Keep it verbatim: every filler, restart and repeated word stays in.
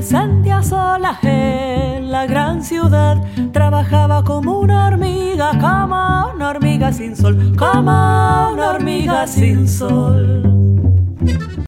sentía sola en la gran ciudad. Trabajaba como una hormiga, como una hormiga sin sol, como una hormiga sin sol.